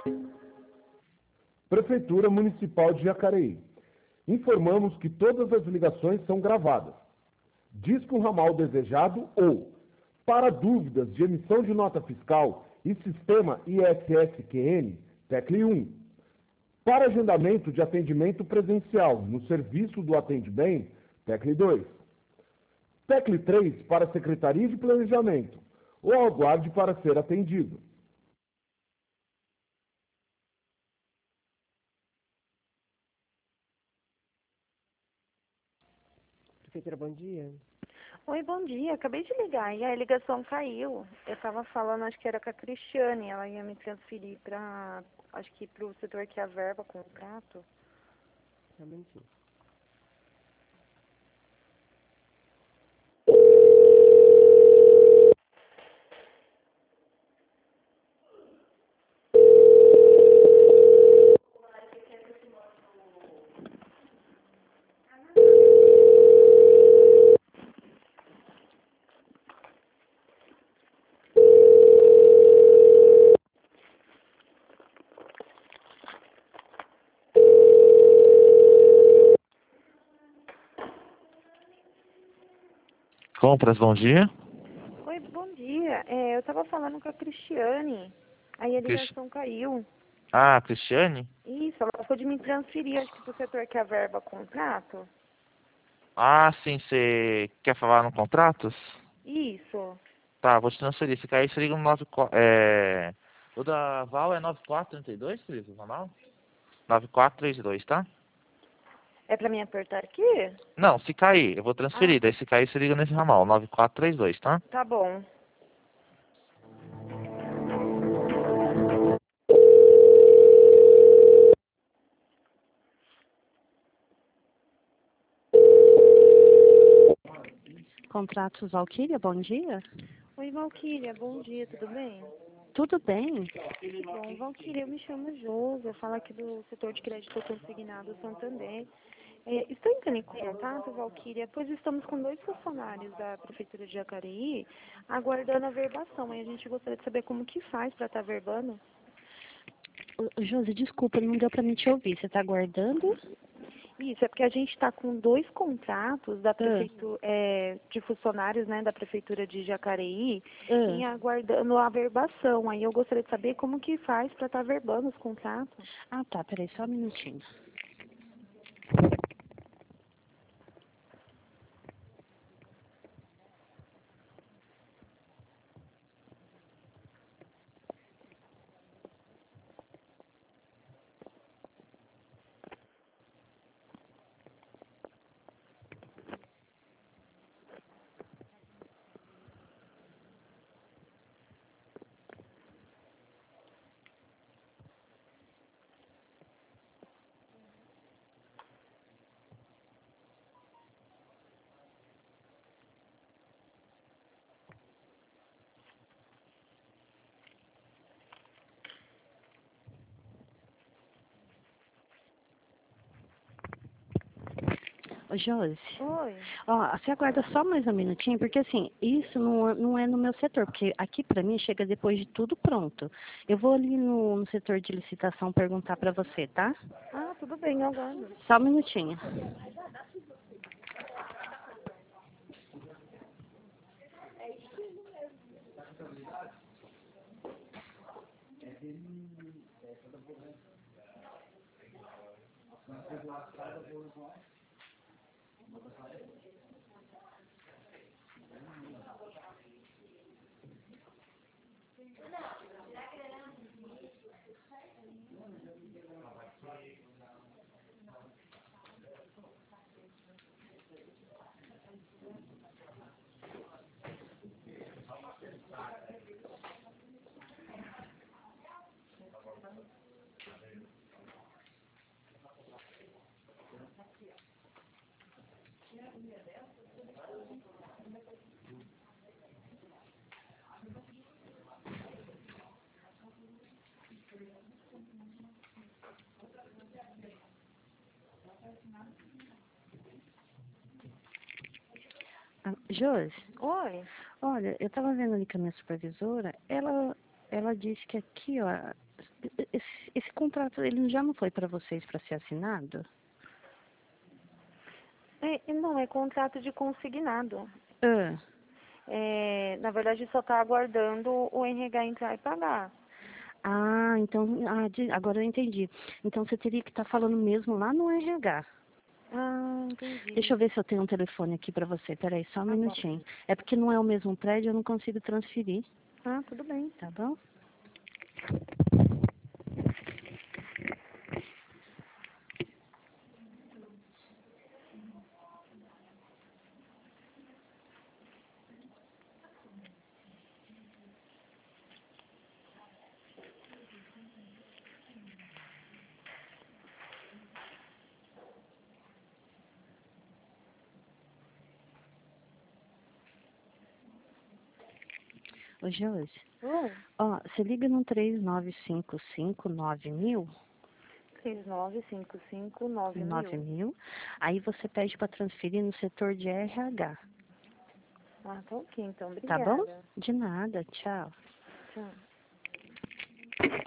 Prefeitura Municipal de Jacareí. Informamos que todas as ligações são gravadas. Disque um ramal desejado ou, para dúvidas de emissão de nota fiscal e sistema ISSQN, tecle 1. Para agendamento de atendimento presencial no serviço do Atende Bem, tecle 2. Tecle 3 para Secretaria de Planejamento ou aguarde para ser atendido. Prefeitura, bom dia. Oi, bom dia. Acabei de ligar e a ligação caiu. Eu estava falando, acho que era com a Cristiane, ela ia me transferir para, acho que para o setor que é a verba, contrato. Só um minutinho. Compras, bom dia. Oi, bom dia. Eu estava falando com a Cristiane, aí a Cris- ligação caiu. Ah, Cristiane? Isso, ela ficou de me transferir, acho que para o setor que é a verba, contrato. Ah, sim, você quer falar no contratos? Isso. Tá, vou te transferir. Se cair, você liga no 94. O da Val é 9432, Cris? O ramal? 9432, tá? É para mim apertar aqui? Não, se cair, eu vou Ah, transferir. Daí se cair, você liga nesse ramal, 9432, tá? tá bom. Contratos Valquíria, bom dia. Oi, Valquíria, bom dia, tudo bem? Tudo bem? Que bom, Valquíria, eu me chamo Josi, eu falo aqui do setor de crédito consignado Santander. Estou entrando em contato, Valquíria, pois estamos com 2 funcionários da Prefeitura de Jacareí aguardando a verbação. E a gente gostaria de saber como que faz para estar verbando. Josi, desculpa, não deu para mim te ouvir. Você está aguardando? Isso, é porque a gente está com 2 contratos da prefeitura, de funcionários, né, da Prefeitura de Jacareí e aguardando a verbação. Aí eu gostaria de saber como que faz para estar verbando os contratos. Ah, tá, peraí, só um minutinho. Ô, Josi, Oi. ó, você aguarda só mais um minutinho, porque assim, isso não é no meu setor, porque aqui para mim chega depois de tudo pronto. Eu vou ali no setor de licitação perguntar para você, tá? Ah, tudo bem, eu aguardo. Só um minutinho. Ah, Josi, Oi. olha, eu estava vendo ali com a minha supervisora, ela disse que aqui, ó, esse contrato, ele já não foi para vocês para ser assinado? Não, é contrato de consignado. Ah, Na verdade, só está aguardando o RH entrar e pagar. então, agora eu entendi. Então você teria que estar falando mesmo lá no RH. Entendi. Deixa eu ver se eu tenho um telefone aqui para você. Peraí, só um Tá bom. minutinho. É porque não é o mesmo prédio, eu não consigo transferir, Tudo bem. tá bom? Ô, Josi, você liga no 39559000, 39559000. aí você pede para transferir no setor de RH, Tá ok, então. tá Obrigada. bom? De nada, tchau. Tchau.